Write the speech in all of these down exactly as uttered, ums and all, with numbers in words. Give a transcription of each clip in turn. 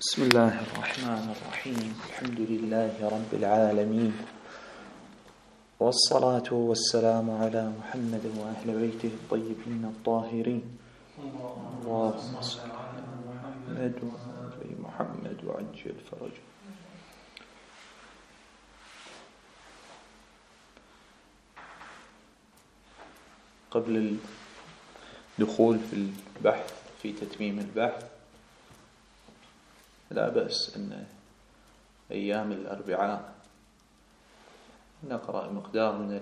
بسم الله الرحمن الرحيم. الحمد لله رب العالمين، والصلاة والسلام على محمد وأهل بيته الطيبين الطاهرين. اللهم صل على محمد وآل محمد وعجل فرجه. قبل الدخول في البحث في تتميم البحث، لا بأس أن أيام الأربعاء نقرأ مقدار من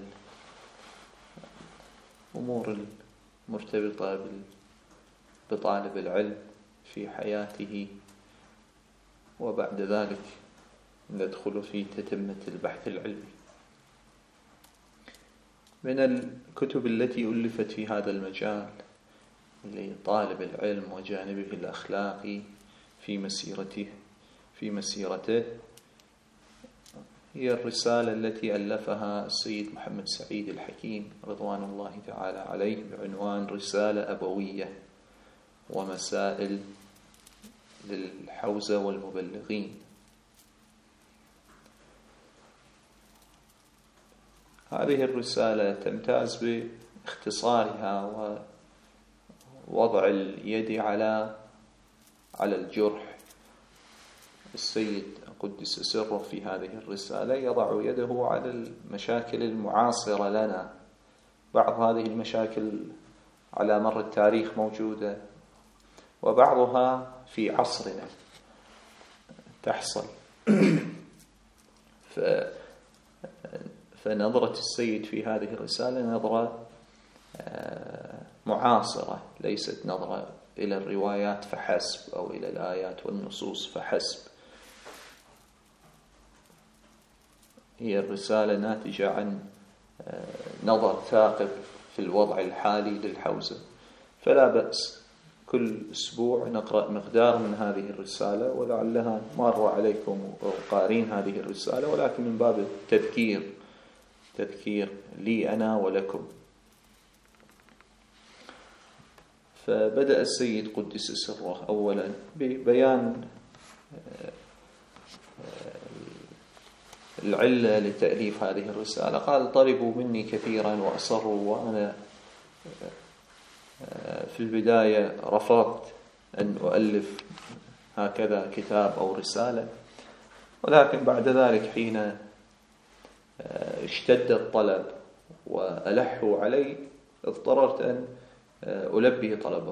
الأمور المرتبطة بطالب العلم في حياته، وبعد ذلك ندخل في تتمة البحث العلمي. من الكتب التي ألفت في هذا المجال لطالب العلم وجانبه الأخلاقي في مسيرته في مسيرته هي الرسالة التي ألفها السيد محمد سعيد الحكيم رضوان الله تعالى عليه بعنوان رسالة أبوية ومسائل للحوزة والمبلغين. هذه الرسالة تمتاز باختصارها ووضع اليد على على الجرح. السيد قدس سره في هذه الرسالة يضع يده على المشاكل المعاصرة لنا. بعض هذه المشاكل على مر التاريخ موجودة، وبعضها في عصرنا تحصل. ف... فنظرة السيد في هذه الرسالة نظرة معاصرة، ليست نظرة إلى الروايات فحسب أو إلى الآيات والنصوص فحسب. هي الرسالة ناتجة عن نظر ثاقب في الوضع الحالي للحوزة، فلا بأس كل أسبوع نقرأ مقدار من هذه الرسالة، ولعلها مر عليكم وقارين هذه الرسالة، ولكن من باب التذكير تذكير لي أنا ولكم. فبدأ السيد قدس سره أولا ببيان العلة لتأليف هذه الرسالة. قال: طلبوا مني كثيرا وأصروا، وأنا في البداية رفضت أن أؤلف هكذا كتاب أو رسالة، ولكن بعد ذلك حين اشتد الطلب وألحوا علي اضطررت أن ألبي طلبه.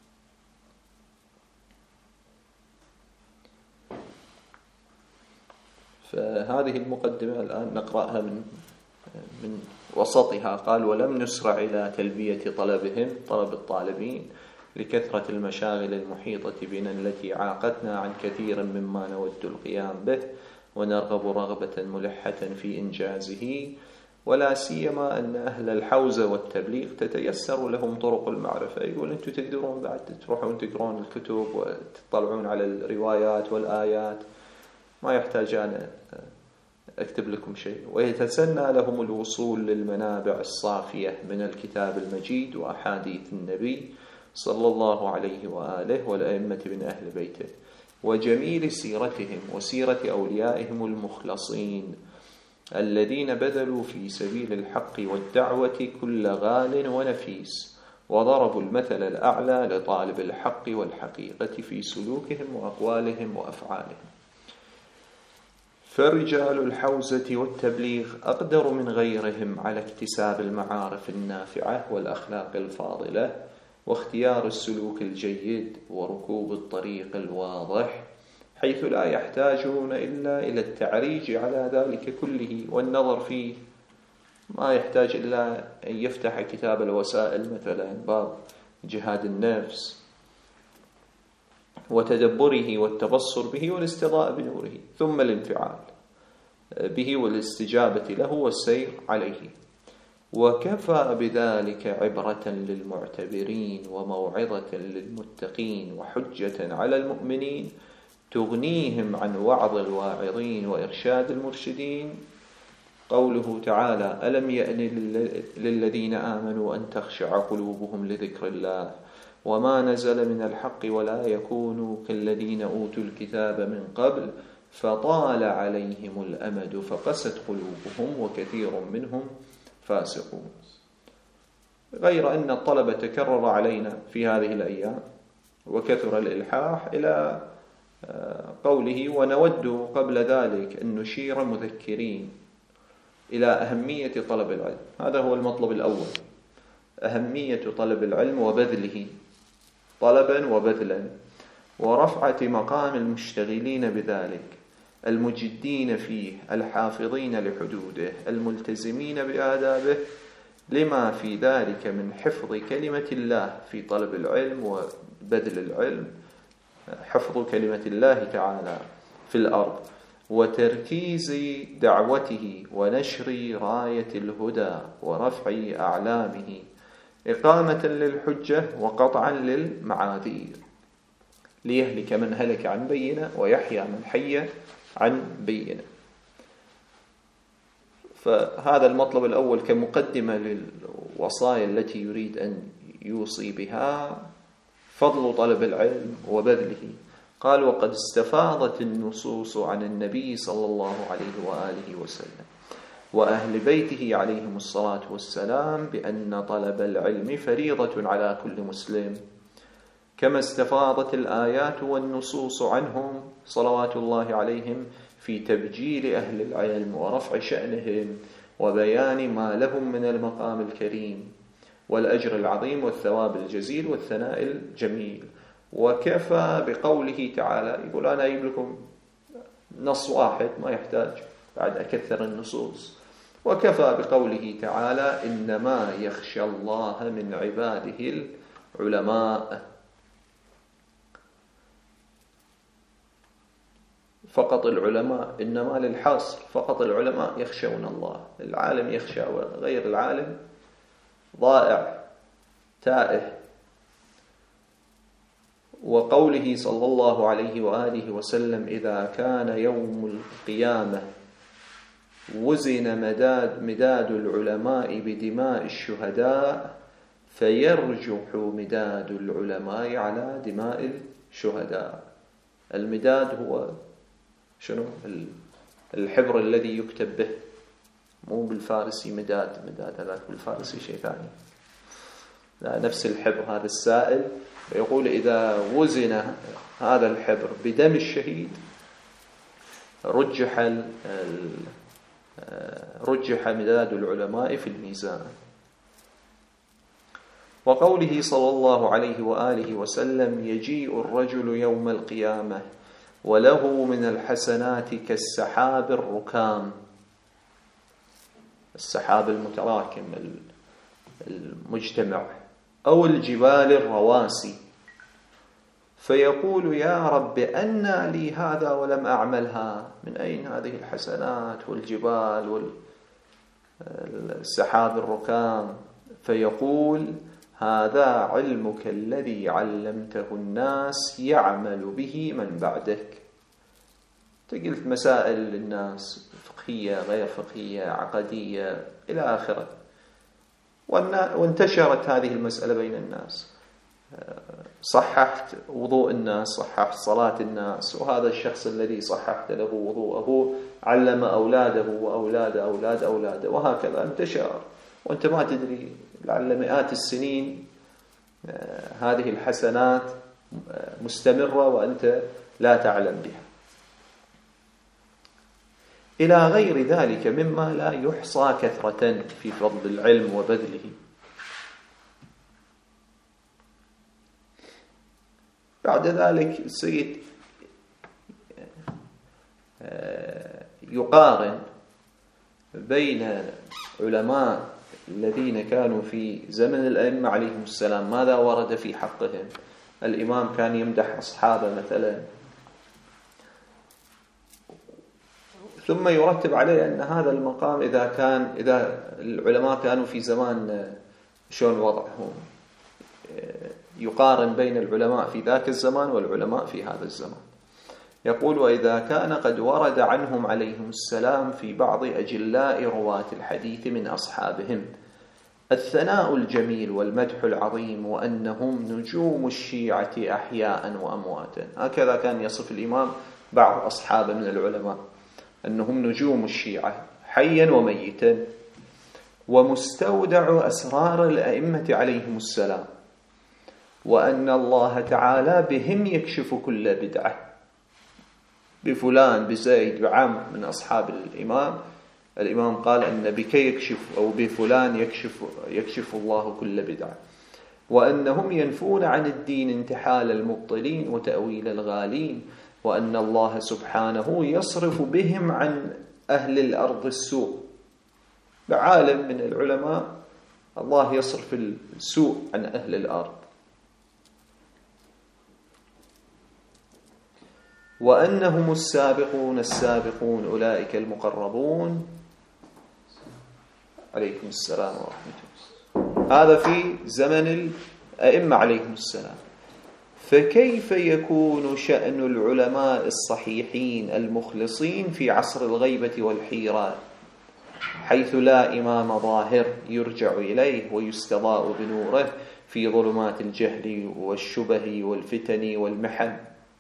فهذه المقدمة الآن نقرأها من من وسطها. قال: ولم نسرع إلى تلبية طلبهم، طلب الطالبين، لكثرة المشاغل المحيطة بنا التي عاقتنا عن كثير مما نود القيام به ونرغب رغبة ملحة في إنجازه، ولا سيما أن أهل الحوزة والتبليغ تتيسر لهم طرق المعرفة. يقول: أنتم تقدرون بعد تروحون تقرون الكتب وتطلعون على الروايات والآيات، ما يحتاج أن أكتب لكم شيء. ويتسنى لهم الوصول للمنابع الصافية من الكتاب المجيد وأحاديث النبي صلى الله عليه وآله والأئمة من أهل بيته وجميل سيرتهم وسيرة أوليائهم المخلصين الذين بذلوا في سبيل الحق والدعوة كل غال ونفيس، وضربوا المثل الأعلى لطالب الحق والحقيقة في سلوكهم وأقوالهم وأفعالهم. فرجال الحوزة والتبليغ أقدر من غيرهم على اكتساب المعارف النافعة والأخلاق الفاضلة واختيار السلوك الجيد وركوب الطريق الواضح، حيث لا يحتاجون إلا إلى التعريج على ذلك كله والنظر فيه. ما يحتاج إلا أن يفتح كتاب الوسائل مثلا باب جهاد النفس وتدبره والتبصر به والاستضاء بنوره، ثم الانفعال به والاستجابة له والسير عليه. وكفى بذلك عبرة للمعتبرين وموعظة للمتقين وحجة على المؤمنين تغنيهم عن وعظ الواعظين وإرشاد المرشدين. قوله تعالى: ألم يأن للذين آمنوا أن تخشع قلوبهم لذكر الله وما نزل من الحق ولا يكونوا كالذين أوتوا الكتاب من قبل فطال عليهم الأمد فقست قلوبهم وكثير منهم فاسقون. غير أن الطلب تكرر علينا في هذه الأيام وكثر الإلحاح إلى قوله ونود قبل ذلك أن نشير مذكرين إلى أهمية طلب العلم. هذا هو المطلب الأول، أهمية طلب العلم وبذله طلبا وبذلا، ورفعة مقام المشتغلين بذلك المجدين فيه الحافظين لحدوده الملتزمين بآدابه، لما في ذلك من حفظ كلمة الله في طلب العلم وبذل العلم، حفظ كلمة الله تعالى في الأرض، وتركيز دعوته ونشر راية الهدى ورفع أعلامه، إقامة للحجة وقطعا للمعاذير، ليهلك من هلك عن بينة ويحيى من حي عن بينة. فهذا المطلب الأول كمقدمة للوصايا التي يريد أن يوصي بها، فضل طلب العلم وبذله. قال وقد استفاضت النصوص عن النبي صلى الله عليه وآله وسلم وأهل بيته عليهم الصلاة والسلام بأن طلب العلم فريضة على كل مسلم، كما استفاضت الآيات والنصوص عنهم صلوات الله عليهم في تبجيل أهل العلم ورفع شأنهم وبيان ما لهم من المقام الكريم والأجر العظيم والثواب الجزيل والثناء الجميل. وكفى بقوله تعالى، يقول أنا أجيب لكم نص واحد ما يحتاج بعد أكثر النصوص، وكفى بقوله تعالى إنما يخشى الله من عباده العلماء. فقط العلماء، إنما للحصر، فقط العلماء يخشون الله. العالم يخشى وغير العالم ضائع تائه. وقوله صلى الله عليه وآله وسلم إذا كان يوم القيامة وزن مداد, مداد العلماء بدماء الشهداء فيرجح مداد العلماء على دماء الشهداء. المداد هو شنو؟ الحبر الذي يكتب به، مو بالفارسي مداد، مداد هذا بالفارسي شيء ثاني، لا نفس الحبر هذا السائل. يقول إذا وزن هذا الحبر بدم الشهيد رجح رجح مداد العلماء في الميزان. وقوله صلى الله عليه وآله وسلم يجيء الرجل يوم القيامة وله من الحسنات كالسحاب الركام، السحاب المتراكم المجتمع، أو الجبال الرواسي، فيقول يا رب أنى لي هذا ولم أعملها؟ من أين هذه الحسنات والجبال والسحاب الركام؟ فيقول هذا علمك الذي علمته الناس يعمل به من بعدك. تقلت مسائل للناس فقهية غير فقهية عقدية إلى آخره، وانتشرت هذه المسألة بين الناس، صححت وضوء الناس، صححت صلاة الناس، وهذا الشخص الذي صححت له وضوءه علم أولاده وأولاد أولاد أولاده، وهكذا انتشر وأنت ما تدري، لعل مئات السنين هذه الحسنات مستمرة وأنت لا تعلم بها، إلى غير ذلك مما لا يحصى كثرة في فضل العلم وبذله. بعد ذلك السيد يقارن بين علماء الذين كانوا في زمن الأئمة عليهم السلام ماذا ورد في حقهم. الإمام كان يمدح أصحابه مثلا، ثم يرتب عليه أن هذا المقام إذا كان إذا العلماء كانوا في زمان شلون وضعهم، يقارن بين العلماء في ذاك الزمان والعلماء في هذا الزمان. يقول وإذا كان قد ورد عنهم عليهم السلام في بعض أجلاء رواة الحديث من أصحابهم الثناء الجميل والمدح العظيم وأنهم نجوم الشيعة أحياء وأمواتا. هكذا كان يصف الإمام بعض أصحابه من العلماء، أنهم نجوم الشيعة حيا وميتا، ومستودع أسرار الأئمة عليهم السلام، وأن الله تعالى بهم يكشف كل بدعة. بفلان بزيد بعمر من أصحاب الإمام، الإمام قال أن بك يكشف أو بفلان يكشف, يكشف الله كل بدعة، وأنهم ينفون عن الدين انتحال المبطلين وتأويل الغالين، وأن الله سبحانه يصرف بهم عن أهل الأرض السوء. بعالم من العلماء الله يصرف السوء عن أهل الأرض. وأنهم السابقون السابقون أولئك المقربون عليكم السلام ورحمة الله. هذا في زمن الأئمة عليهم السلام. فكيف يكون شأن العلماء الصحيحين المخلصين في عصر الغيبة والحيرة، حيث لا إمام ظاهر يرجع إليه ويستضاء بنوره في ظلمات الجهل والشبه والفتن والمحن؟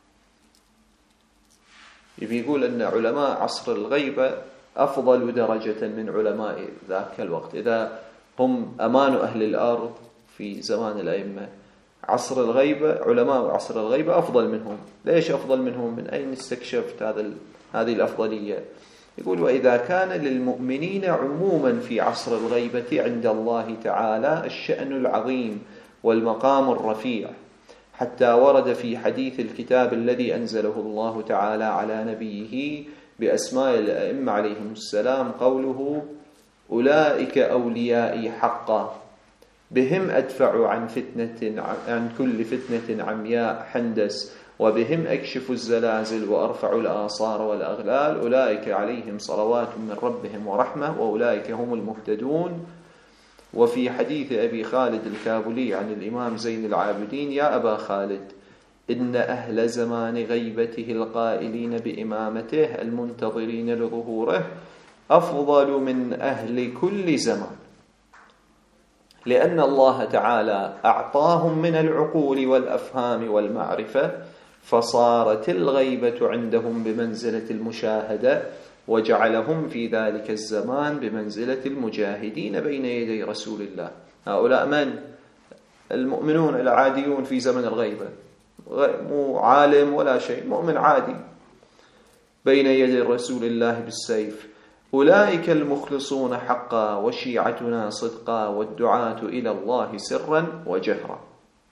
يقول أن علماء عصر الغيبة أفضل درجة من علماء ذاك الوقت، إذا هم أمان أهل الأرض في زمان الأئمة. عصر الغيبة، علماء عصر الغيبة أفضل منهم. ليش أفضل منهم؟ من أين استكشفت هذا هذه الأفضلية؟ يقول: وإذا كان للمؤمنين عموما في عصر الغيبة عند الله تعالى الشأن العظيم والمقام الرفيع، حتى ورد في حديث الكتاب الذي أنزله الله تعالى على نبيه بأسماء الأئمة عليهم السلام قوله: أولئك أوليائي حقا بهم أدفع عن فتنة عن كل فتنة عمياء حندس، وبهم أكشف الزلازل وأرفع الآصار والأغلال، أولئك عليهم صلوات من ربهم ورحمة وأولئك هم المهتدون. وفي حديث أبي خالد الكابلي عن الإمام زين العابدين: يا أبا خالد، إن أهل زمان غيبته القائلين بإمامته المنتظرين لظهوره أفضل من أهل كل زمان، لأن الله تعالى أعطاهم من العقول والأفهام والمعرفة، فصارت الغيبة عندهم بمنزلة المشاهدة، وجعلهم في ذلك الزمان بمنزلة المجاهدين بين يدي رسول الله. هؤلاء من؟ المؤمنون العاديون في زمن الغيبة، مو عالم ولا شيء، مؤمن عادي بين يدي رسول الله بالسيف. أولئك المخلصون حقا وشيعتنا صدقا والدعاة إلى الله سرا وجهرا.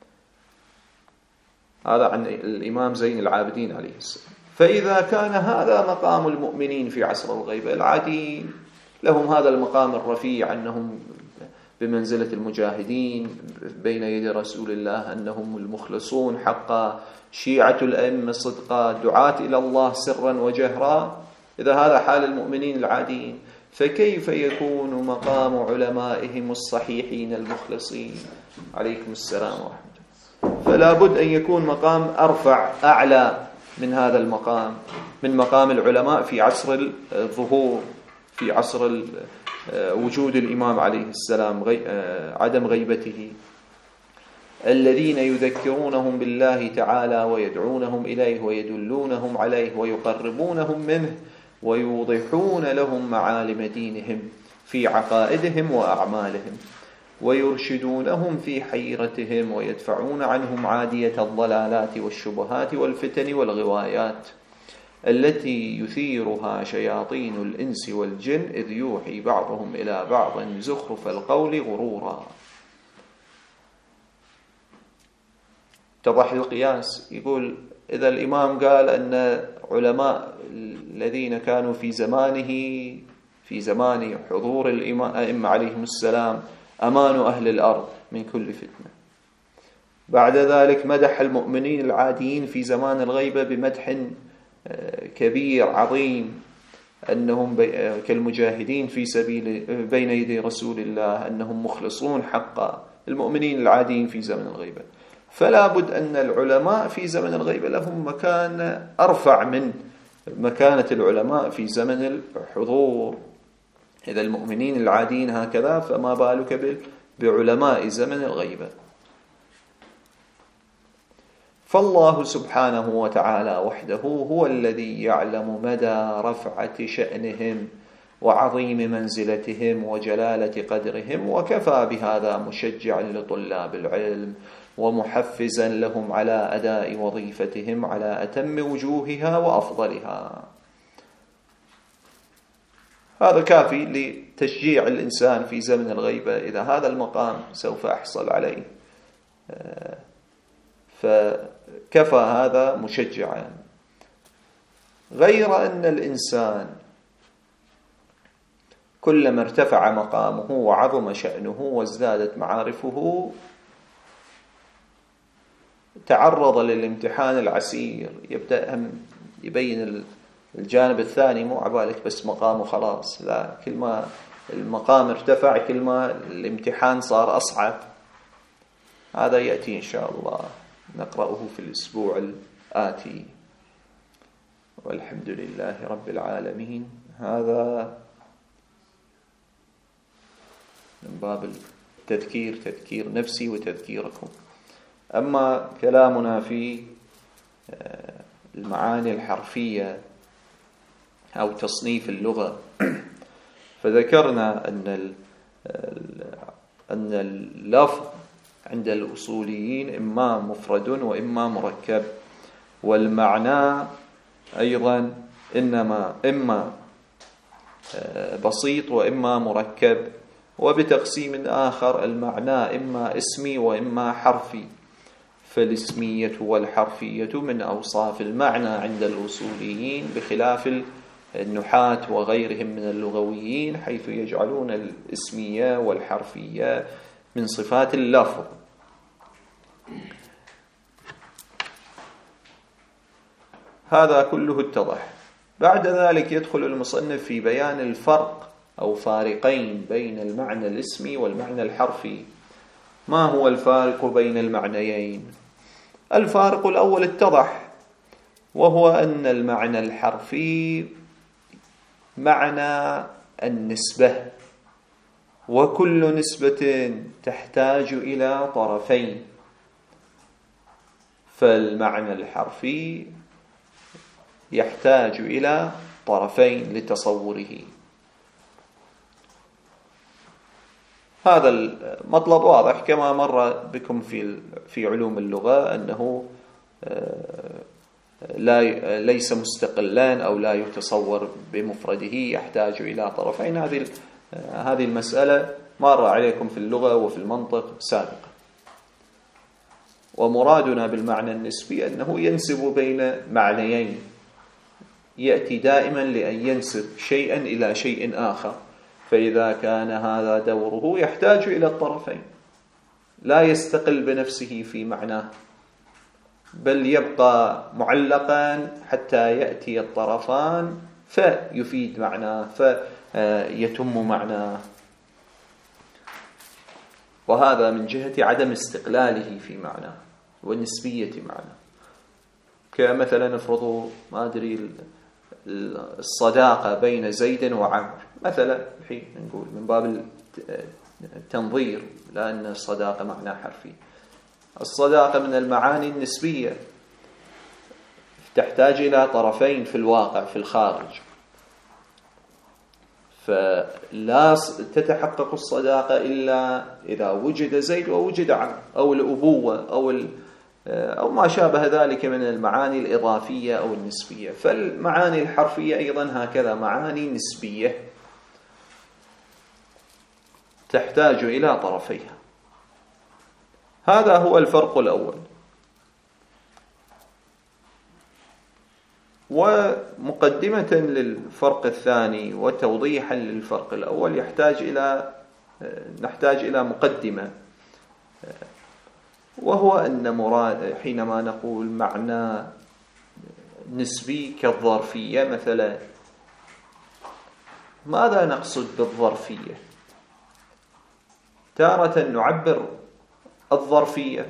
هذا عن الإمام زين العابدين عليه السلام. فإذا كان هذا مقام المؤمنين في عصر الغيبة العاديين، لهم هذا المقام الرفيع أنهم بمنزلة المجاهدين بين يدي رسول الله، أنهم المخلصون حقا، شيعة الأئمة صدقا، دعاة إلى الله سرا وجهرا، إذا هذا حال المؤمنين العاديين، فكيف يكون مقام علمائهم الصحيحين المخلصين عليكم السلام ورحمة الله؟ فلا بد أن يكون مقام أرفع أعلى من هذا المقام، من مقام العلماء في عصر الظهور، في عصر وجود الإمام عليه السلام، عدم غيبته، الذين يذكرونهم بالله تعالى ويدعونهم إليه ويدلونهم عليه ويقربونهم منه ويوضحون لهم معالم دينهم في عقائدهم وأعمالهم، ويرشدونهم في حيرتهم ويدفعون عنهم عادية الضلالات والشبهات والفتن والغوايات التي يثيرها شياطين الإنس والجن، إذ يوحي بعضهم إلى بعض زخرف القول غرورا. اتضح القياس. يقول إذا الإمام قال أن علماء الذين كانوا في زمانه، في زمان حضور الأئمة عليهم السلام، أمان أهل الأرض من كل فتنة، بعد ذلك مدح المؤمنين العاديين في زمان الغيبة بمدح كبير عظيم، أنهم كالمجاهدين في سبيل بين يدي رسول الله، أنهم مخلصون حقا، المؤمنين العاديين في زمن الغيبة. فلا بد أن العلماء في زمن الغيبة لهم مكان أرفع من مكانة العلماء في زمن الحضور. إذا المؤمنين العاديين هكذا، فما بالك بعلماء زمن الغيبة. فالله سبحانه وتعالى وحده هو الذي يعلم مدى رفعة شأنهم وعظيم منزلتهم وجلالة قدرهم، وكفى بهذا مشجعا لطلاب العلم ومحفزا لهم على أداء وظيفتهم على أتم وجوهها وأفضلها. هذا كافي لتشجيع الإنسان في زمن الغيبة. إذا هذا المقام سوف أحصل عليه فكفى هذا مشجعا. غير أن الإنسان كلما ارتفع مقامه وعظم شأنه وازدادت معارفه تعرض للامتحان العسير. يبدأ هم يبين الجانب الثاني، مو عبالك بس مقامه خلاص، لا، كل ما المقام ارتفع كل ما الامتحان صار أصعب. هذا يأتي إن شاء الله نقرأه في الأسبوع الآتي، والحمد لله رب العالمين. هذا من باب التذكير، تذكير نفسي وتذكيركم. أما كلامنا في المعاني الحرفية أو تصنيف اللغة، فذكرنا أن أن اللفظ عند الأصوليين إما مفرد وإما مركب، والمعنى أيضا إنما إما بسيط وإما مركب. وبتقسيم آخر المعنى إما اسمي وإما حرفي، فالاسمية والحرفية من أوصاف المعنى عند الأصوليين، بخلاف النحاة وغيرهم من اللغويين حيث يجعلون الاسمية والحرفية من صفات اللفظ. هذا كله اتضح. بعد ذلك يدخل المصنف في بيان الفرق أو فارقين بين المعنى الاسمي والمعنى الحرفي. ما هو الفارق بين المعنيين؟ الفارق الأول اتضح، وهو أن المعنى الحرفي معنى النسبة، وكل نسبة تحتاج إلى طرفين، فالمعنى الحرفي يحتاج إلى طرفين لتصوره. هذا المطلب واضح كما مر بكم في في علوم اللغة، أنه لا ليس مستقلان أو لا يتصور بمفرده، يحتاج إلى طرفين. هذه هذه المسألة مر عليكم في اللغة وفي المنطق سابقا. ومرادنا بالمعنى النسبي أنه ينسب بين معنيين، يأتي دائما لأن ينسب شيئا إلى شيء آخر، فإذا كان هذا دوره يحتاج إلى الطرفين، لا يستقل بنفسه في معناه، بل يبقى معلقا حتى يأتي الطرفان فيفيد معناه فيتم معناه. وهذا من جهة عدم استقلاله في معناه والنسبية معناه. كمثلا نفرض ما أدري الصداقة بين زيد وعمر مثلا، الحين نقول من باب التنظير، لأن الصداقة معنى حرفي. الصداقة من المعاني النسبية، تحتاج إلى طرفين في الواقع في الخارج، فلا تتحقق الصداقة إلا إذا وجد زيد ووجد عمرو، أو الأبوة أو أو ما شابه ذلك من المعاني الإضافية أو النسبية. فالمعاني الحرفية أيضا هكذا معاني نسبية تحتاج إلى طرفيها. هذا هو الفرق الأول. ومقدمة للفرق الثاني وتوضيحا للفرق الأول يحتاج إلى نحتاج إلى مقدمة، وهو أن مراد حينما نقول معنى نسبي كالظرفية مثلا، ماذا نقصد بالظرفية؟ تارة نعبر الظرفية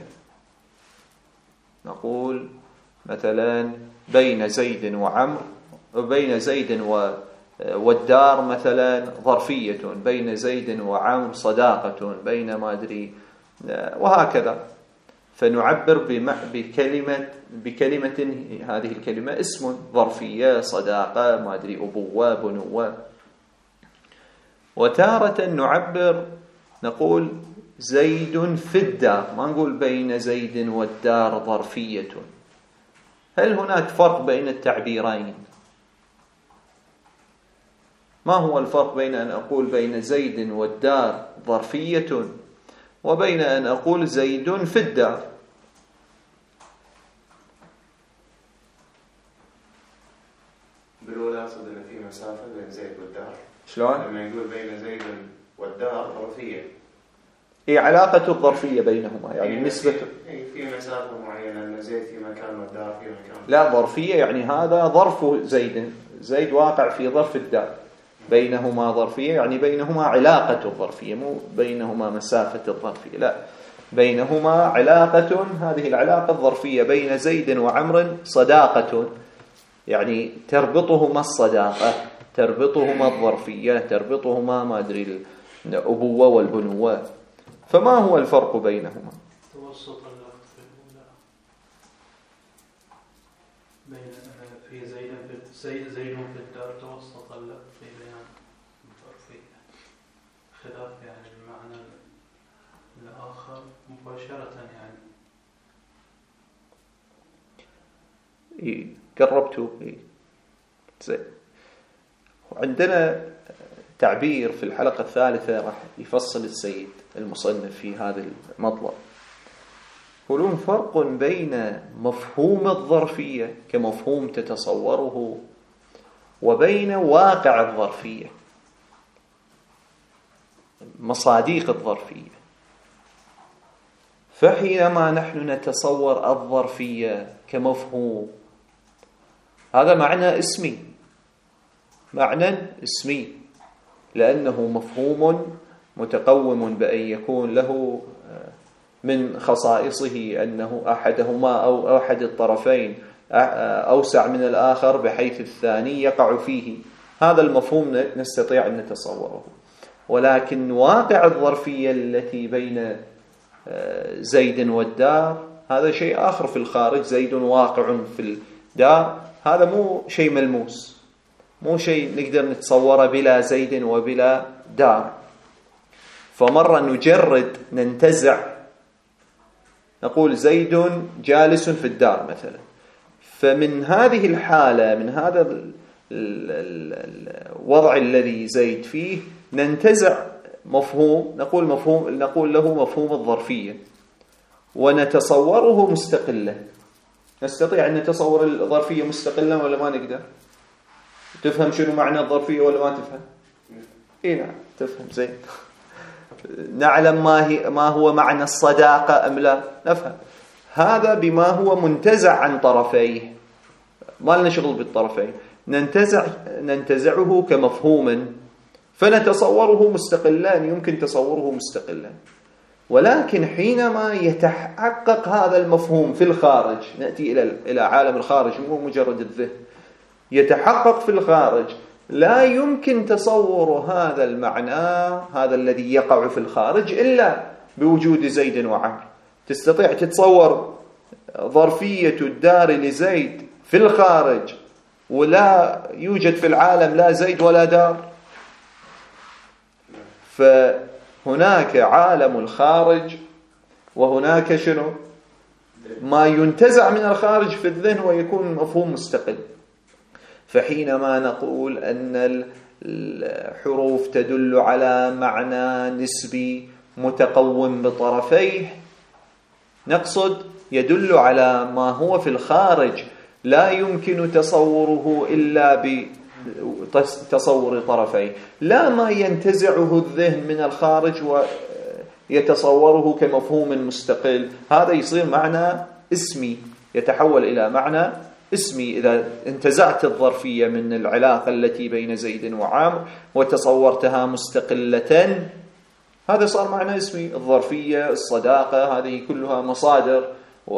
نقول مثلا بين زيد وعمر، بين زيد والدار مثلا ظرفية، بين زيد وعمر صداقة، بين ما أدري، وهكذا. فنعبر بكلمة بكلمة هذه الكلمة اسم، ظرفية، صداقة، ما أدري، أبوة، بنوة. وتارة نعبر نقول زيد في الدار، ما نقول بين زيد والدار ظرفية. هل هناك فرق بين التعبيرين؟ ما هو الفرق بين أن أقول بين زيد والدار ظرفية وبين أن أقول زيد في الدار؟ بالأولى أقصد أن في مسافة بين زيد والدار. شلون؟ لما يقول بين زيد والدار ظرفية، إيه علاقة الظرفية بينهما؟ يعني نسبة في, في مسافة معينة، أن زيد في مكان والدار في مكان. لا، ظرفية يعني هذا ظرف زيد، زيد واقع في ظرف الدار، بينهما ظرفية يعني بينهما علاقة الظرفية، مو بينهما مسافة الظرفية، لا، بينهما علاقة. هذه العلاقة الظرفية بين زيد وعمر صداقة، يعني تربطهما الصداقة، تربطهما الظرفية، تربطهما ما أدري الأبوة والبنوة. فما هو الفرق بينهما؟ توسط اللفظ في الأولى بين في زيد في زيد في الدار، توسط اللفظ في بيان الظرفية، خلاف يعني المعنى الآخر مباشرة يعني. إيه قربتوا. إيه زين. وعندنا تعبير في الحلقة الثالثة راح يفصل السيد المصنف في هذا المطلب. يقولون فرق بين مفهوم الظرفية كمفهوم تتصوره وبين واقع الظرفية، مصاديق الظرفية. فحينما نحن نتصور الظرفية كمفهوم، هذا معنى اسمي، معنى اسمي، لأنه مفهوم متقوم بأن يكون له من خصائصه أنه أحدهما أو أحد الطرفين أوسع من الآخر بحيث الثاني يقع فيه. هذا المفهوم نستطيع أن نتصوره. ولكن واقع الظرفية التي بين زيد والدار هذا شيء آخر في الخارج. زيد واقع في الدار، هذا مو شيء ملموس، مو شيء نقدر نتصوره بلا زيد وبلا دار. فمرة نجرد ننتزع، نقول زيد جالس في الدار مثلا، فمن هذه الحالة، من هذا الوضع الذي زيد فيه، ننتزع مفهوم، نقول مفهوم، نقول له مفهوم الظرفية، ونتصوره مستقلا. نستطيع أن نتصور الظرفية مستقلا ولا ما نقدر؟ تفهم شنو معنى الظرفية ولا ما تفهم؟ إيه نعم تفهم زين. نعلم ما هي ما هو معنى الصداقة أم لا؟ نفهم. هذا بما هو منتزع عن طرفيه، ما لنا شغل بالطرفين، ننتزع ننتزعه كمفهوم فنتصوره مستقلا، يمكن تصوره مستقلا. ولكن حينما يتحقق هذا المفهوم في الخارج، نأتي إلى إلى عالم الخارج، مو مجرد الذهن، يتحقق في الخارج، لا يمكن تصور هذا المعنى، هذا الذي يقع في الخارج، إلا بوجود زيد وعمر. تستطيع تتصور ظرفية الدار لزيد في الخارج ولا يوجد في العالم لا زيد ولا دار؟ فهناك عالم الخارج وهناك شنو؟ ما ينتزع من الخارج في الذهن ويكون مفهوم مستقل. فحينما نقول أن الحروف تدل على معنى نسبي متقوم بطرفيه، نقصد يدل على ما هو في الخارج لا يمكن تصوره إلا بتصور طرفيه، لا ما ينتزعه الذهن من الخارج ويتصوره كمفهوم مستقل. هذا يصير معنى اسمي، يتحول إلى معنى اسمي. إذا انتزعت الظرفية من العلاقة التي بين زيد وعامر وتصورتها مستقلة، هذا صار معنى اسمي. الظرفية، الصداقة، هذه كلها مصادر،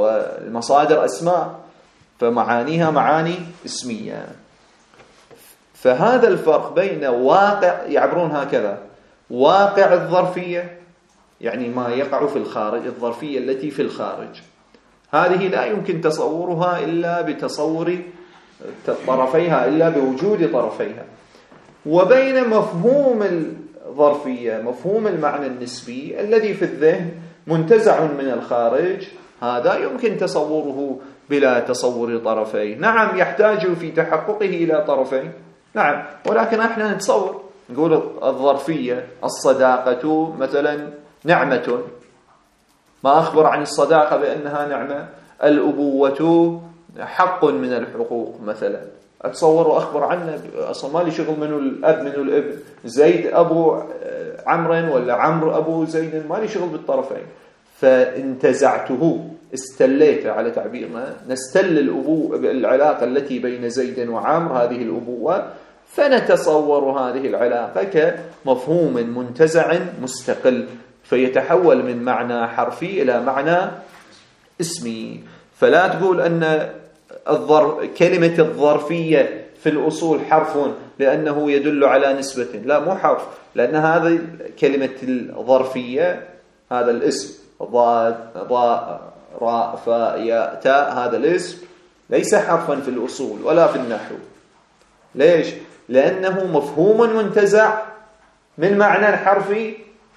والمصادر أسماء، فمعانيها معاني اسمية. فهذا الفرق بين واقع، يعبرون هكذا، واقع الظرفية يعني ما يقع في الخارج، الظرفية التي في الخارج، هذه لا يمكن تصورها إلا بتصور طرفيها، إلا بوجود طرفيها. وبين مفهوم الظرفية، مفهوم المعنى النسبي الذي في الذهن منتزع من الخارج، هذا يمكن تصوره بلا تصور طرفين. نعم يحتاج في تحققه إلى طرفين، نعم، ولكن احنا نتصور، نقول الظرفية الصداقة مثلا نعمة، ما أخبر عن الصداقة بأنها نعمة، الأبوة حق من الحقوق مثلا، أتصور وأخبر عنه، أصلا ما لي شغل منه الأب منه الابن، زيد أبو عمرو ولا عمرو أبو زيد، ما لي شغل بالطرفين. فانتزعته، استليته على تعبيرنا، نستل الأبوة، العلاقة التي بين زيد وعمرو، هذه الأبوة، فنتصور هذه العلاقة كمفهوم منتزع مستقل، فيتحول من معنى حرفي إلى معنى اسمي. فلا تقول أن الظرف كلمة الظرفية في الأصول حرف لأنه يدل على نسبة، لا، مو حرف، لأن هذه كلمة الظرفية، هذا الاسم ضاد ضاء راء فاء ياء تاء، هذا الاسم ليس حرفا في الأصول ولا في النحو. ليش؟ لأنه مفهوم منتزع من معنى حرفي،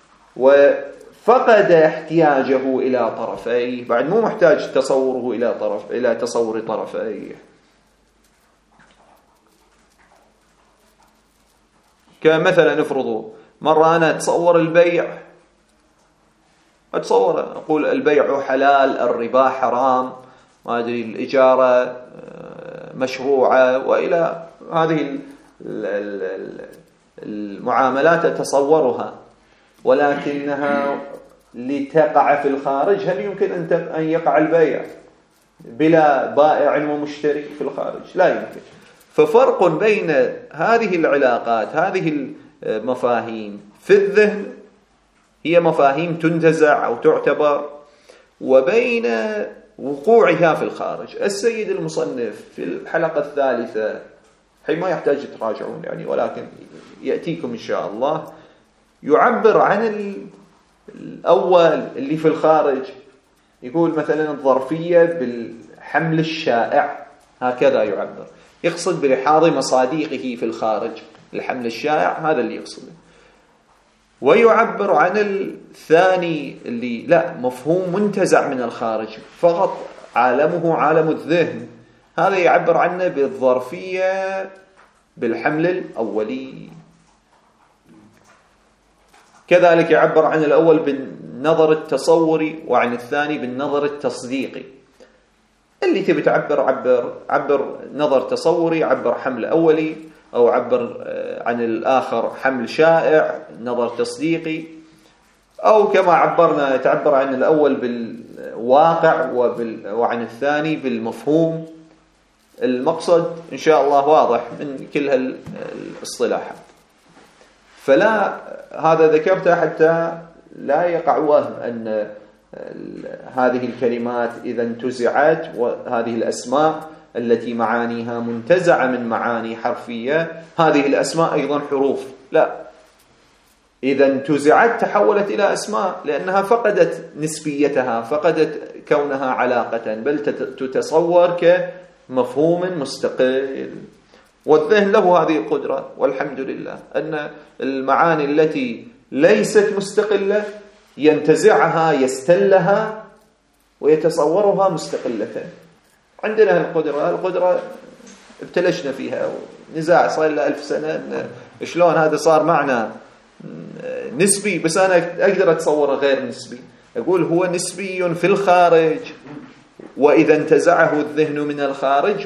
وفقد احتياجه إلى طرفيه، بعد مو محتاج تصوره إلى طرف إلى تصور طرفيه. كمثلا نفرض مرة أنا أتصور البيع، أتصور أقول البيع حلال، الربا حرام، ما أدري، الإجارة مشروعة، وإلى هذه المعاملات أتصورها، ولكنها لتقع في الخارج، هل يمكن أن يقع البيع بلا بائع ومشتري في الخارج؟ لا يمكن. ففرق بين هذه العلاقات، هذه المفاهيم في الذهن هي مفاهيم تنتزع أو تعتبر، وبين وقوعها في الخارج. السيد المصنف في الحلقة الثالثة، حين ما يحتاج تراجعون يعني، ولكن يأتيكم إن شاء الله، يعبر عن الأول اللي في الخارج، يقول مثلا الظرفية بالحمل الشائع، هكذا يعبر، يقصد بلحاظ مصاديقه في الخارج، الحمل الشائع هذا اللي يقصده. ويعبر عن الثاني اللي لا، مفهوم منتزع من الخارج فقط، عالمه عالم الذهن، هذا يعبر عنه بالظرفية بالحمل الأولي. كذلك يعبر عن الأول بالنظر التصوري، وعن الثاني بالنظر التصديقي. اللي تبي تعبر عبر عبر نظر تصوري، عبر حمل أولي، أو عبر عن الآخر حمل شائع، نظر تصديقي، أو كما عبرنا تعبر عن الأول بالواقع وبال... وعن الثاني بالمفهوم. المقصد إن شاء الله واضح من كل هالإصطلاحات. فلا، هذا ذكرته حتى لا يقع وهم أن هذه الكلمات إذا انتزعت، وهذه الأسماء التي معانيها منتزعة من معاني حرفية، هذه الأسماء أيضا حروف. لا، إذا انتزعت تحولت إلى أسماء، لأنها فقدت نسبيتها، فقدت كونها علاقة، بل تتصور كمفهوم مستقل. والذهن له هذه القدرة، والحمد لله، أن المعاني التي ليست مستقلة ينتزعها، يستلها، ويتصورها مستقلة. عندنا القدرة القدرة ابتلشنا فيها، ونزاع صار لنا ألف سنة شلون هذا صار معنى نسبي، بس أنا أقدر أتصوره غير نسبي. أقول هو نسبي في الخارج، وإذا انتزعه الذهن من الخارج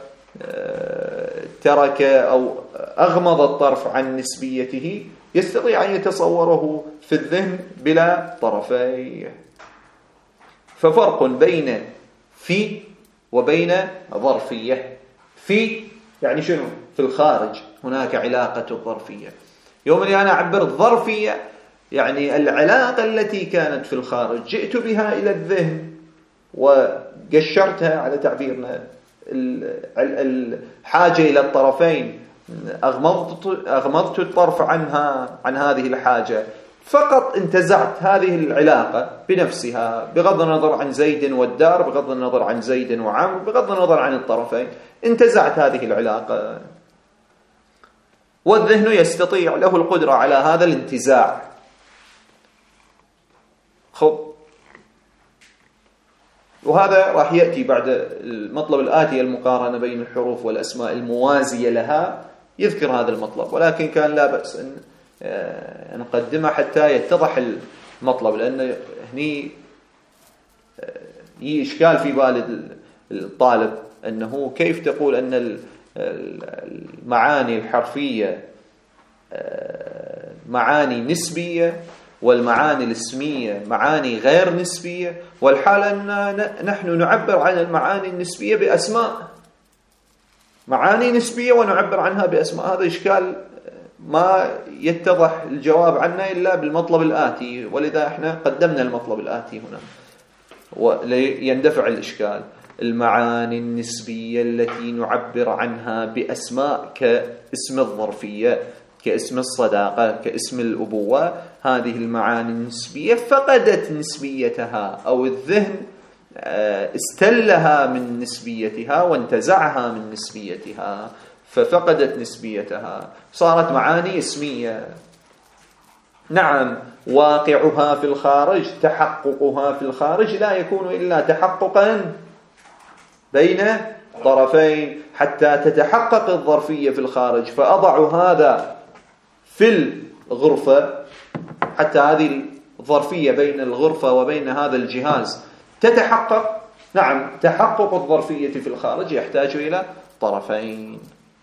وترك أو أغمض الطرف عن نسبيته، يستطيع أن يتصوره في الذهن بلا طرفي. ففرق بين في وبين ظرفية. في يعني شنو؟ في الخارج هناك علاقة الظرفية. يوم اللي أنا أعبر الظرفية يعني العلاقة التي كانت في الخارج، جئت بها إلى الذهن وقشرتها على تعبيرنا، الحاجة إلى الطرفين أغمضت, أغمضت الطرف عنها عن هذه الحاجة، فقط انتزعت هذه العلاقة بنفسها بغض النظر عن زيد والدار، بغض النظر عن زيد وعمرو، بغض النظر عن الطرفين، انتزعت هذه العلاقة. والذهن يستطيع له القدرة على هذا الانتزاع. خب، وهذا راح يأتي بعد المطلب الآتي، المقارنة بين الحروف والأسماء الموازية لها، يذكر هذا المطلب، ولكن كان لا بأس أن نقدمه حتى يتضح المطلب، لأن هني يجي إشكال في بال الطالب أنه كيف تقول أن المعاني الحرفية معاني نسبية والمعاني الاسمية معاني غير نسبية، والحال أن نحن نعبر عن المعاني النسبية بأسماء، معاني نسبية ونعبر عنها بأسماء. هذا إشكال ما يتضح الجواب عنه إلا بالمطلب الآتي، ولذا احنا قدمنا المطلب الآتي هنا وليندفع الإشكال. المعاني النسبية التي نعبر عنها بأسماء كاسم الظرفية، كاسم الصداقة، كاسم الأبوة، هذه المعاني النسبية فقدت نسبيتها، أو الذهن استلها من نسبيتها وانتزعها من نسبيتها ففقدت نسبيتها، صارت معاني اسمية. نعم، واقعها في الخارج، تحققها في الخارج لا يكون إلا تحققا بين طرفين حتى تتحقق الظرفية في الخارج، فأضع هذا في الغرفة حتى هذه الظرفية بين الغرفة وبين هذا الجهاز تتحقق. نعم، تحقق الظرفية في الخارج يحتاج إلى طرفين.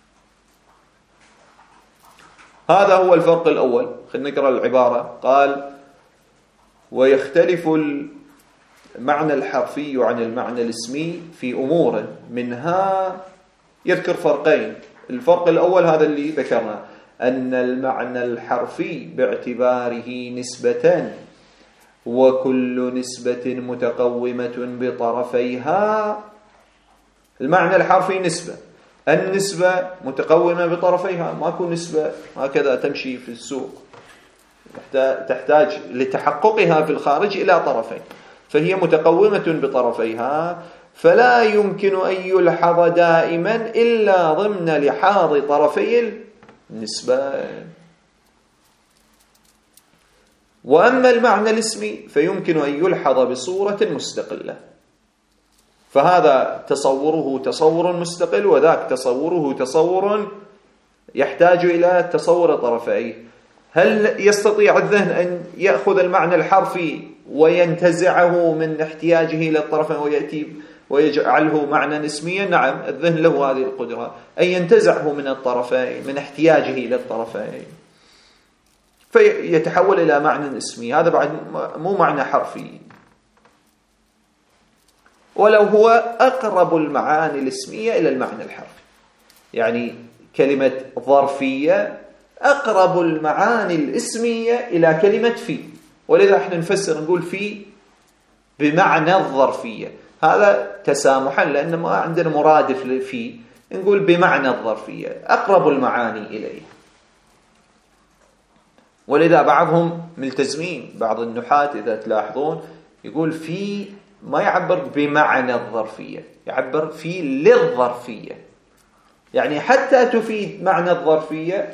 هذا هو الفرق الأول. خلينا نقرأ العبارة. قال: ويختلف المعنى الحرفي عن المعنى الاسمي في أمور منها، يذكر فرقين. الفرق الأول هذا اللي ذكرنا، أن المعنى الحرفي باعتباره نسبة، وكل نسبة متقومة بطرفيها. المعنى الحرفي نسبة، النسبة متقومة بطرفيها، ماكو نسبة هكذا تمشي في السوق، تحتاج لتحققها في الخارج إلى طرفين، فهي متقومة بطرفيها، فلا يمكن أن يلحظ دائما إلا ضمن لحاظ طرفي النسبة. وأما المعنى الاسمي فيمكن أن يلحظ بصورة مستقلة، فهذا تصوره تصور مستقل، وذاك تصوره تصور يحتاج إلى تصور طرفيه. هل يستطيع الذهن أن يأخذ المعنى الحرفي وينتزعه من احتياجه إلى الطرفين ويأتي ويجعله معنى اسميا؟ نعم، الذهن له هذه القدرة أن ينتزعه من الطرفين، من احتياجه إلى الطرفين، فيتحول إلى معنى اسمي. هذا بعد مو معنى حرفي، ولو هو أقرب المعاني الاسمية إلى المعنى الحرفي. يعني كلمة ظرفية أقرب المعاني الاسمية إلى كلمة في، ولذا احنا نفسر نقول في بمعنى الظرفية، هذا تسامحا لأن ما عندنا مرادف في، نقول بمعنى الظرفية أقرب المعاني إليه. ولذا بعضهم ملتزمين، بعض النحاة إذا تلاحظون يقول في ما يعبر بمعنى الظرفية، يعبر في للظرفية، يعني حتى تفيد معنى الظرفية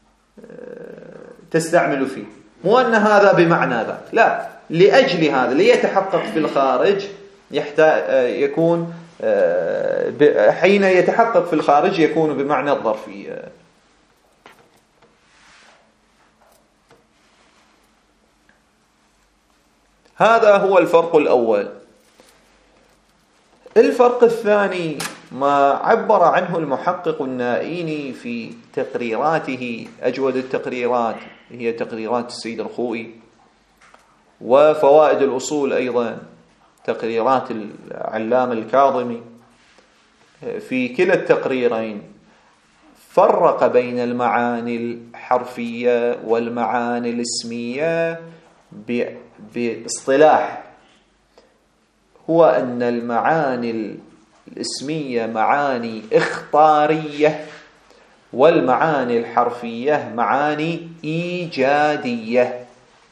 تستعمل فيه، مو أن هذا بمعنى ذاك، لا، لأجل هذا ليتحقق في الخارج يحتاج يكون حين يتحقق في الخارج يكون بمعنى الظرفية. هذا هو الفرق الأول. الفرق الثاني ما عبر عنه المحقق النائيني في تقريراته، أجود التقريرات هي تقريرات السيد الخوئي، وفوائد الأصول أيضا تقريرات العلامة الكاظمي. في كلا التقريرين فرق بين المعاني الحرفية والمعاني الاسمية باصطلاح، هو أن المعاني الاسمية معاني اختارية، والمعاني الحرفية معاني إيجادية،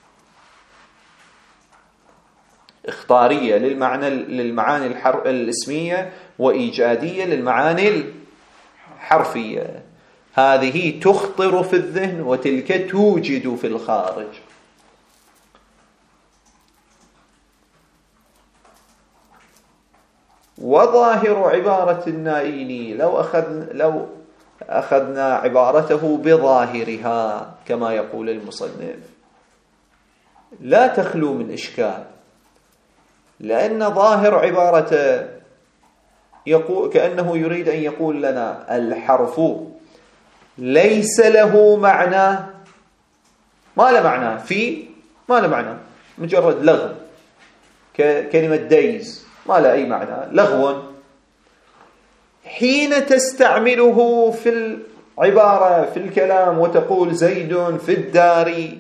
إخطارية للمعنى للمعاني الحر الاسمية، وإيجادية للمعاني الحرفية. هذه تخطر في الذهن وتلك توجد في الخارج. وظاهر عبارة النائيني لو أخذ لو أخذنا عبارته بظاهرها كما يقول المصنف لا تخلو من إشكال، لأن ظاهر عبارته يقول كأنه يريد أن يقول لنا الحرف ليس له معنى، ما له معنى في ما له معنى، مجرد لغو، كلمة دايز ما له أي معنى، لغو. حين تستعمله في العبارة في الكلام وتقول زيد في الدار،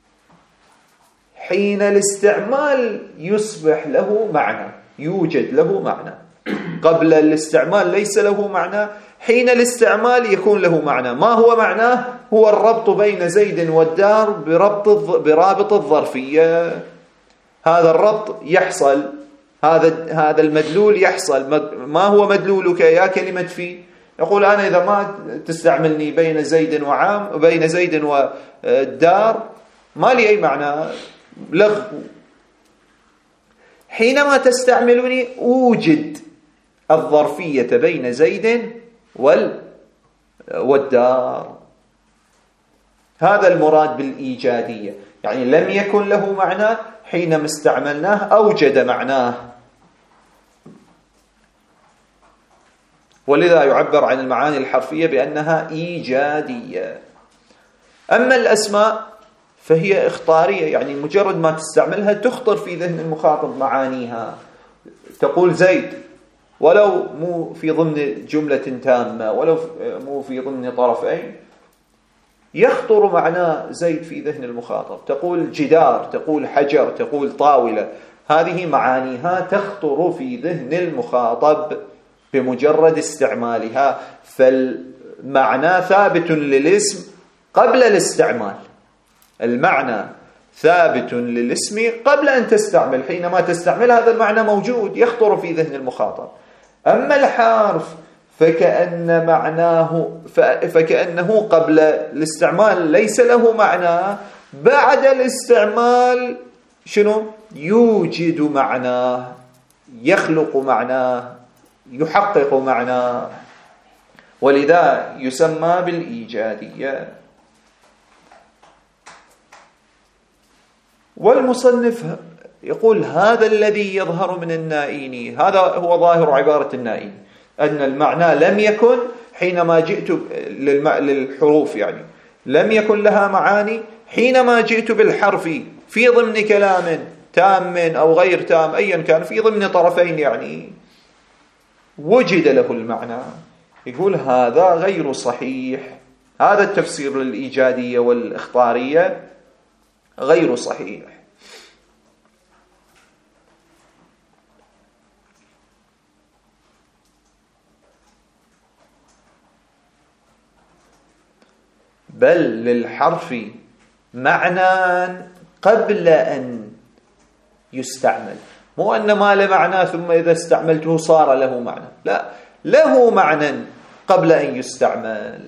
حين الاستعمال يصبح له معنى، يوجد له معنى. قبل الاستعمال ليس له معنى، حين الاستعمال يكون له معنى. ما هو معناه؟ هو الربط بين زيد والدار بربط برابط الظرفية. هذا الربط يحصل، هذا هذا المدلول يحصل. ما هو مدلولك يا كلمة في؟ يقول أنا إذا ما تستعملني بين زيد وعام بين زيد والدار ما لي أي معنى، لغو. حينما تستعملني أوجد الظرفية بين زيد والدار. هذا المراد بالإيجادية، يعني لم يكن له معنى، حينما استعملناه أوجد معناه. ولذا يعبر عن المعاني الحرفية بأنها إيجادية. أما الأسماء فهي إخطارية، يعني مجرد ما تستعملها تخطر في ذهن المخاطب معانيها. تقول زيد ولو مو في ضمن جملة تامة، ولو مو في ضمن طرفين، يخطر معنى زيد في ذهن المخاطب. تقول جدار، تقول حجر، تقول طاولة، هذه معانيها تخطر في ذهن المخاطب بمجرد استعمالها. فالمعنى ثابت للاسم قبل الاستعمال، المعنى ثابت للاسم قبل أن تستعمل. حينما تستعمل هذا المعنى موجود يخطر في ذهن المخاطب. أما الحرف فكأن معناه فكأنه قبل الاستعمال ليس له معنى، بعد الاستعمال شنو؟ يوجد معناه، يخلق معناه، يحقق معناه. ولذا يسمى بالإيجادية. والمصنف يقول هذا الذي يظهر من النائيني، هذا هو ظاهر عبارة النائيني، أن المعنى لم يكن حينما جئت للحروف، يعني لم يكن لها معاني حينما جئت بالحرف في ضمن كلام تام أو غير تام أيا كان، في ضمن طرفين يعني وجد له المعنى. يقول هذا غير صحيح، هذا التفسير للإيجادية والإخطارية غير صحيح. بل للحرف معنى قبل أن يستعمل، مو أن ما له معنى ثم إذا استعملته صار له معنى، لا، له معنى قبل أن يستعمل.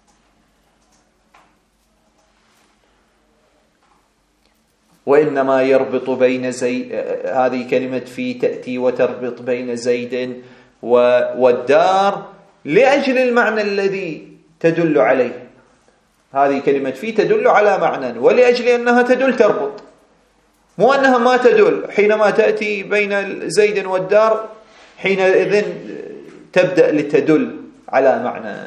وإنما يربط بين زيد، هذه كلمة في تأتي وتربط بين زيد والدار لأجل المعنى الذي تدل عليه. هذه كلمة في تدل على معنى، ولأجل أنها تدل تربط، مو أنها ما تدل. حينما تأتي بين زيد والدار حينئذ تبدأ لتدل على معنى،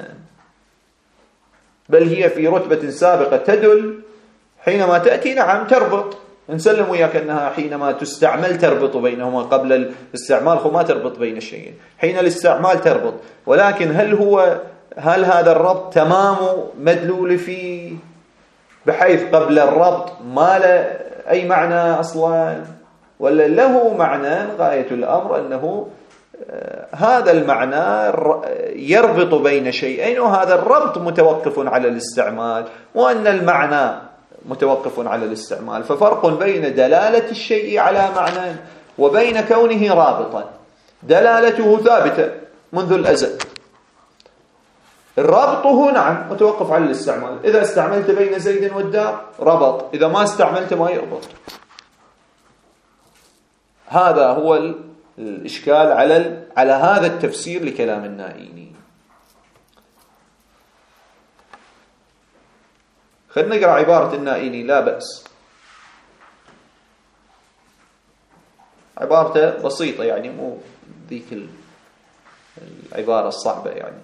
بل هي في رتبة سابقة تدل. حينما تأتي نعم تربط، نسلم وياك أنها حينما تستعمل تربط بينهما، قبل الاستعمال ما تربط بين الشيئين، حين الاستعمال تربط. ولكن هل هو هل هذا الربط تمام مدلول فيه بحيث قبل الربط ما له أي معنى أصلا، ولا له معنى؟ غاية الأمر أنه هذا المعنى يربط بين شيئين، وهذا الربط متوقف على الاستعمال، وأن المعنى متوقف على الاستعمال. ففرق بين دلالة الشيء على معنى وبين كونه رابطا. دلالته ثابتة منذ الأزل، ربطه نعم متوقف على الاستعمال. إذا استعملت بين زيد والدار ربط، إذا ما استعملت ما يربط. هذا هو الإشكال على على هذا التفسير لكلام النائيني. خلينا نقرأ عبارة النائيني لا بأس. عبارته بسيطة يعني، مو ذيك العبارة الصعبة يعني.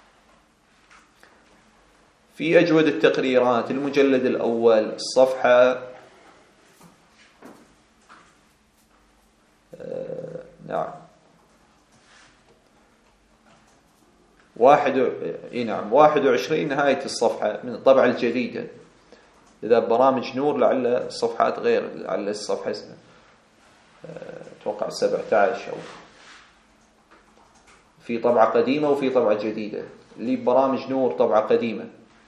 في أجود التقريرات المجلد الأول الصفحة آه نعم واحد إيه نعم واحد وعشرين نهاية الصفحة من الطبعة الجديدة. إذا برامج نور لعل الصفحات غير، لعل الصفحة آه أتوقع سبعة عشر أو في طبعة قديمة وفي طبعة جديدة. اللي برامج نور طبعة قديمة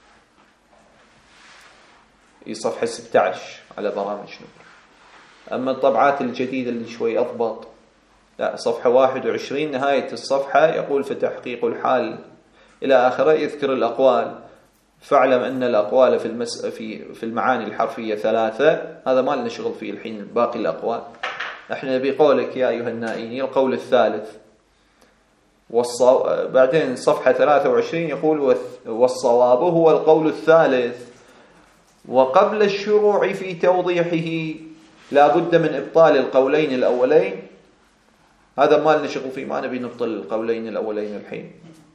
في صفحة ستة عشر على برامج نور. أما الطبعات الجديدة اللي شوي أضبط لا، صفحة واحد وعشرين نهاية الصفحة يقول في تحقيق الحال إلى آخره، يذكر الأقوال. فاعلم أن الأقوال في المس في في المعاني الحرفية ثلاثة. هذا ما لنا شغل فيه الحين باقي الأقوال. احنا بقولك يا أيها النائيني القول الثالث والصو... بعدين صفحة ثلاثة وعشرين يقول والصواب هو القول الثالث. وقبل الشروع في توضيحه لا بد من إبطال القولين الأولين. هذا ما لنا شغل فيه، ما نبي نبطل القولين الأولين الحين.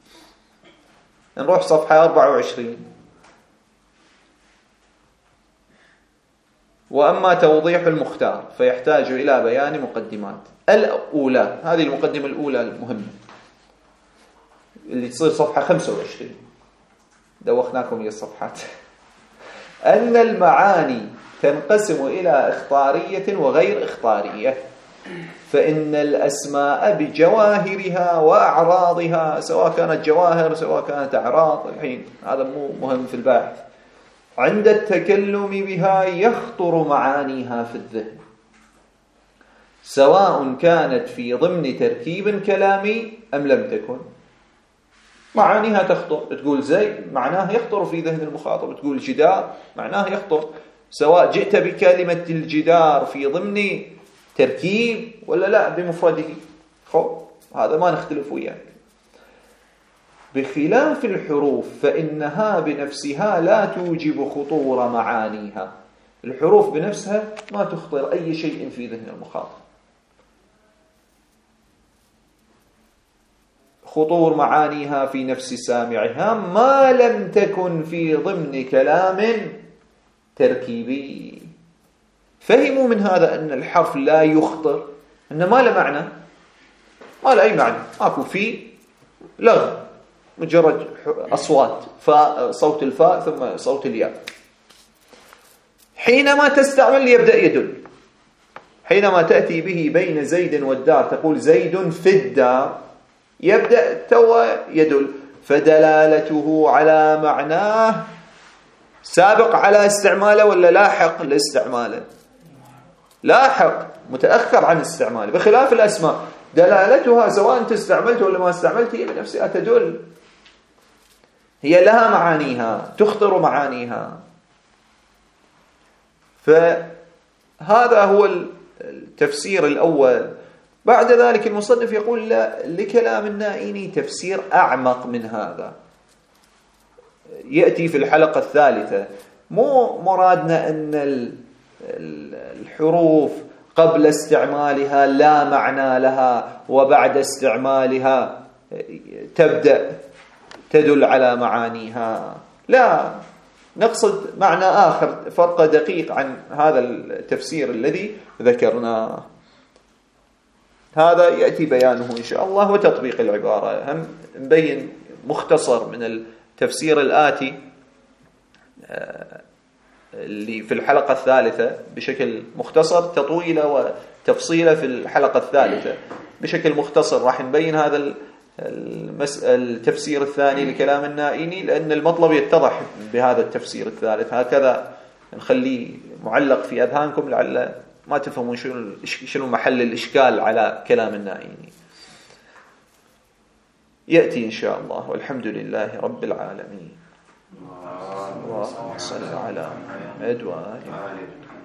نروح صفحة أربعة وعشرين. وأما توضيح المختار فيحتاج إلى بيان مقدمات. الأولى، هذه المقدمة الأولى المهمة اللي تصير صفحة خمسة وعشرين، دوخناكم هي الصفحات. أن المعاني تنقسم إلى اختارية وغير اختارية، فإن الأسماء بجواهرها وأعراضها، سواء كانت جواهر سواء كانت أعراض، الحين هذا مو مهم في البحث، عند التكلم بها يخطر معانيها في الذهن، سواء كانت في ضمن تركيب كلامي أم لم تكن. معانيها تخطر، تقول زي معناه يخطر في ذهن المخاطب، تقول جدار معناه يخطر، سواء جئت بكلمة الجدار في ضمن تركيب ولا لا بمفرده. خب هذا ما نختلف وياك. بخلاف الحروف فإنها بنفسها لا توجب خطور معانيها. الحروف بنفسها ما تخطر أي شيء في ذهن المخاطب. خطور معانيها في نفس سامعها ما لم تكن في ضمن كلام تركيبي. فهموا من هذا أن الحرف لا يخطر، أنه ما له معنى، ما له أي معنى، ماكو فيه لغة، مجرد أصوات، فاء صوت الفاء ثم صوت الياء. حينما تستعمل يبدأ يدل. حينما تأتي به بين زيد والدار تقول زيد في الدار، يبدأ تو يدل. فدلالته على معناه سابق على استعماله ولا لاحق لاستعماله؟ لاحق، متأخر عن استعماله. بخلاف الأسماء دلالتها سواء أنت استعملت ولا ما استعملت هي بنفسها تدل، هي لها معانيها، تخطر معانيها. فهذا هو التفسير الأول. بعد ذلك المصنف يقول لا، لكلام النائيني تفسير أعمق من هذا يأتي في الحلقة الثالثة. مو مرادنا أن الحروف قبل استعمالها لا معنى لها وبعد استعمالها تبدأ تدل على معانيها، لا، نقصد معنى آخر، فرق دقيق عن هذا التفسير الذي ذكرناه. هذا يأتي بيانه إن شاء الله وتطبيق العبارة. هم نبين مختصر من التفسير الآتي اللي في الحلقة الثالثة بشكل مختصر، تطويله وتفصيله في الحلقة الثالثة. بشكل مختصر راح نبين هذا التفسير الثاني لكلام النائيني، لأن المطلب يتضح بهذا التفسير الثالث. هكذا نخليه معلق في أذهانكم لعل ما تفهمون شنو محل الإشكال على كلام النائيني. يأتي إن شاء الله، والحمد لله رب العالمين. اللهم صل على محمد وآل محمد.